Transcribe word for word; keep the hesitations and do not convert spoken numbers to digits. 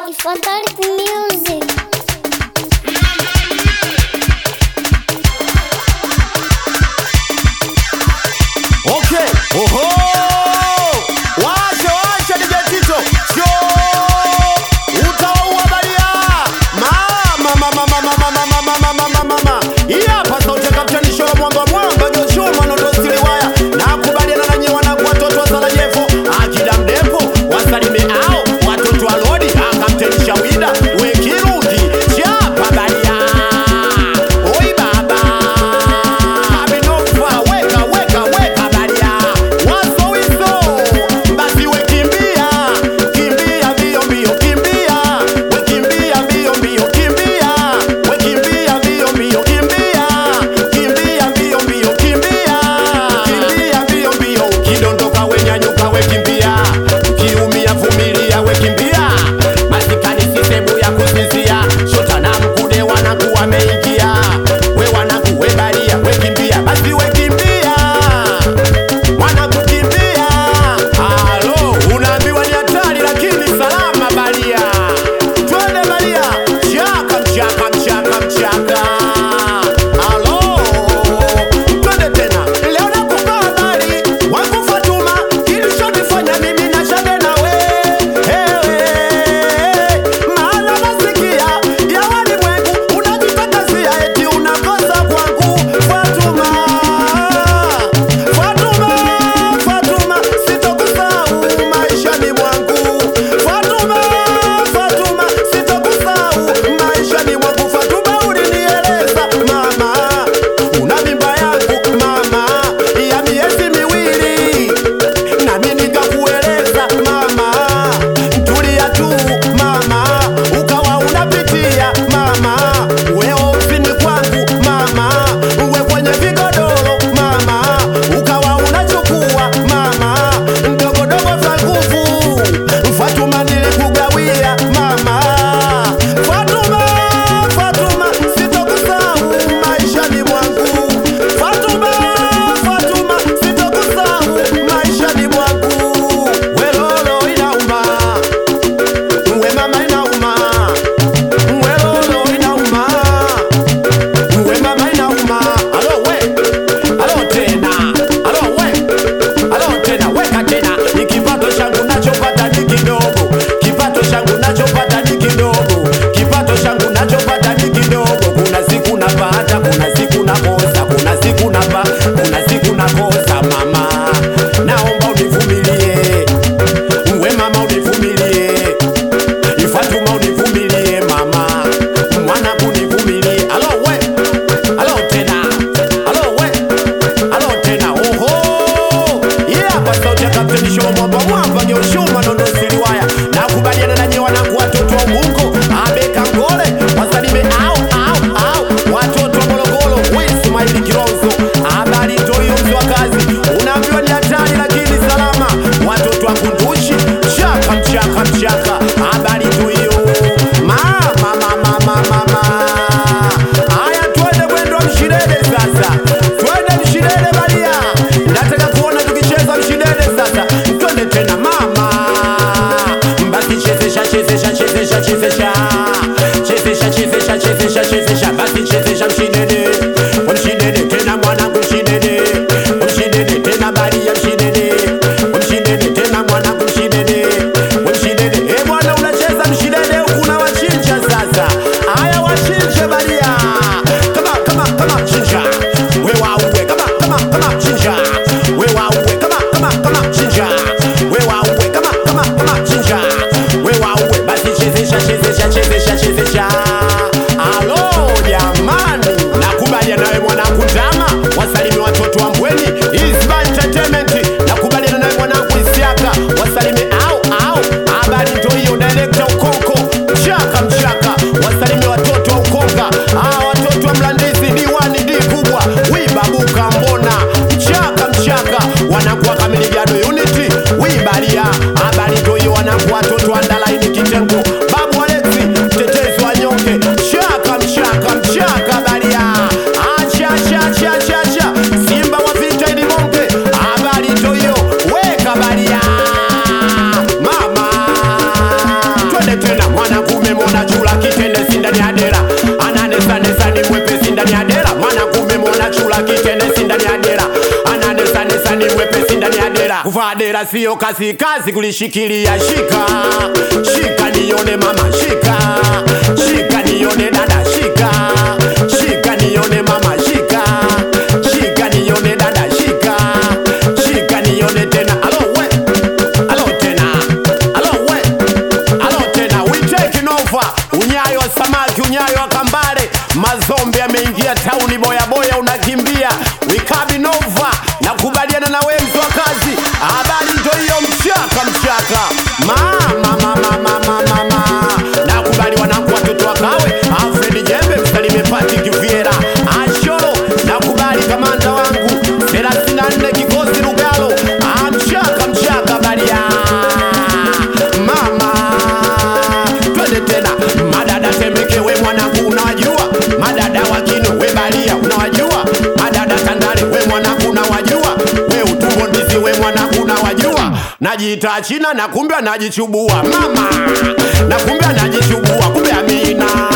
Fantastic music. Okay, oho, wacha wacha ni Tito, sho, utaua balia, mama mama mama mama mama mama mama mama, iya pasa uteka mchani shoro mwamba mwamba Joshua manondo stili waya, na kubaliana na nyewa na kwa watoto wa Sarajevo, akida mdepo, wasalime ao, watoto wa Lodi, akamteni shawida, wekirudi, chapa balia, oi baba, abinofa, weka weka weka balia, wazo wizo, basi wekimbia, kimbia mbio mbio, kimbia, wekimbia mbio mbio, kimbia, wekimbia mbio mbio, kimbia, kimbia mbio mbio, kimbia, kimbia mbio mbio, ukidondoka wenyanyuka wekimbia, ukiumia vumilia wekimbia, masikani sisebu ya kusizia, shota na mkude wanaku wameingia, we wanaku we balia, wekimbia, basi wekimbia, wanaku kimbia, alo, unaambiwa ni hatari lakini salama balia, twende balia, mchaka mchaka mchaka mchaka, alo, twende tena, leo nakupa habari, wangu Fatuma, kilichonifanya mimi na shade nawe, hewe, maana nasikia ya walimwengu, unajitakazia eti unakosa kwangu, Fatuma, Fatuma, Fatuma, sitokusahau maishani mwangu, Fatuma, Fatuma, sitokusahau maishani mwangu, Fatuma, ulinieleza mama, una mimba yangu mama, ya miezi miwili, nami nikakueleza mama, tulia tu mama, ukawa unapitia mama, we ofisini kwangu mama, uwe kwenye vigodoro mama, ukawa unachukua mama, ndogodogo za nguvu, Fatuma nilikugawia mama, Fatuma, Fatuma, sitokusahau maishani mwangu, Fatuma, Fatuma, sitokusahau maishani mwangu, we lolo inauma, we mama inauma, we lolo inauma, we mama inauma, alo we, alo tena, alo we, alo tena, weka tena, ni kipato changu nachopata ni kidogo, kipato changu nachopata ni kidogo, kipato changu nachopata ni kidogo, kuna siku napata, kuna siku nakosa, kuna siku napa, kuna siku nakosa mama, naomba univumilie, we mama univumilie, Fatuma univumilie mama, mwana kunivumilie, alo we, alo tena, alo we, alo tena, oho, yeah, basa ucha kapteni show mwamba mwamba Joshua manondo stili waya, na kubaliana na nyewa na kwa watoto wa Mungu, abeka ngole, wasalime au au au, watoto wa Morogoro, we Ismaili Kirozo, habari toyo mzwa kazi, unaambiwa ni hatari lakini salama, watoto wa Kunduchi, mchaka mchaka mchaka, habari toyo, mama mama mama mama, haya twende mwendo wa mshidede sasa, twende mshidede balia, nataka kuona tukicheza mshidede sasa, twende tena mama, basi chezesha chezesha chezesha chezesha chezesha chezesha chezesha chezesha, basi chezesha mshidede, mshidede tena mwanangu mshidede, mshidede tena balia mshidede, mshidede tena mwanangu mshidede, mshidede, eh bwana unacheza mshidede huku na wachinja sasa, haya wachinje balia, kama kama kama chinja, we wauwe kama kama kama chinja, we wauwe kama kama kama chinja, we wauwe kama kama kama chinja, we wauwe, basi chezesha chezesha chezesha chezesha, alo jamani, nakubaliana nawe mwanangu Ndama, wasalimi watoto wa Mbweni, Isba Entertainment, nakubaliana nawe mwanangu Isiaka, wasalimi au au, habari ndio hiyo, director Ukoko, mchaka mchaka, wasalimi watoto wa Ukonga, ah watoto wa Mlandizi, diwani D kubwa, wibabuka mbona, mchaka mchaka, wanakuwa kamili gado unity, wibalia, habari ndio hiyo, wanakuwa watoto wa Ndalaini Kitengo, babu Alexi, mtetezi wa nyonge, mchaka mchaka mchaka balia, acha acha acha acha acha, Simba wa vita ili monge, habari ndio hiyo, weka balia, mama, twende tena mwana Sera sio kazi kazi kulishikilia. Shika shika nione mama, shika shika nione dada, shika shika nione mama, shika shika nione dada, shika shika nione tena. Alo we, alo tena, alo we, alo tena. We taking over. Unyayo wa samaki, unyayo wa kambale, mazombe yameingia tauni, boya boya unakimbia. We coming over. Nakubaliana na wengi wa kazi. Habari ndio hiyo, mchaka mchaka. Mama mama mama mama. Nakubali wanangu watoto wakawe. Alfred Jembe msalime Patrick Viera. Ashoro nakubali kamanda wangu. thelathini na nne kikosi Lugalo. Mchaka mchaka baria. Mama. Twende tena. Madada Temeke we mwanangu unawajua. Madada Wakino we baria unawajua. Madada Tandale we mwanangu unawajua. We utumbo ndizi we mwanangu unawajua. Najiita China na kumbe anajichubua. Mama na kumbe anajichubua. Kumbe Amina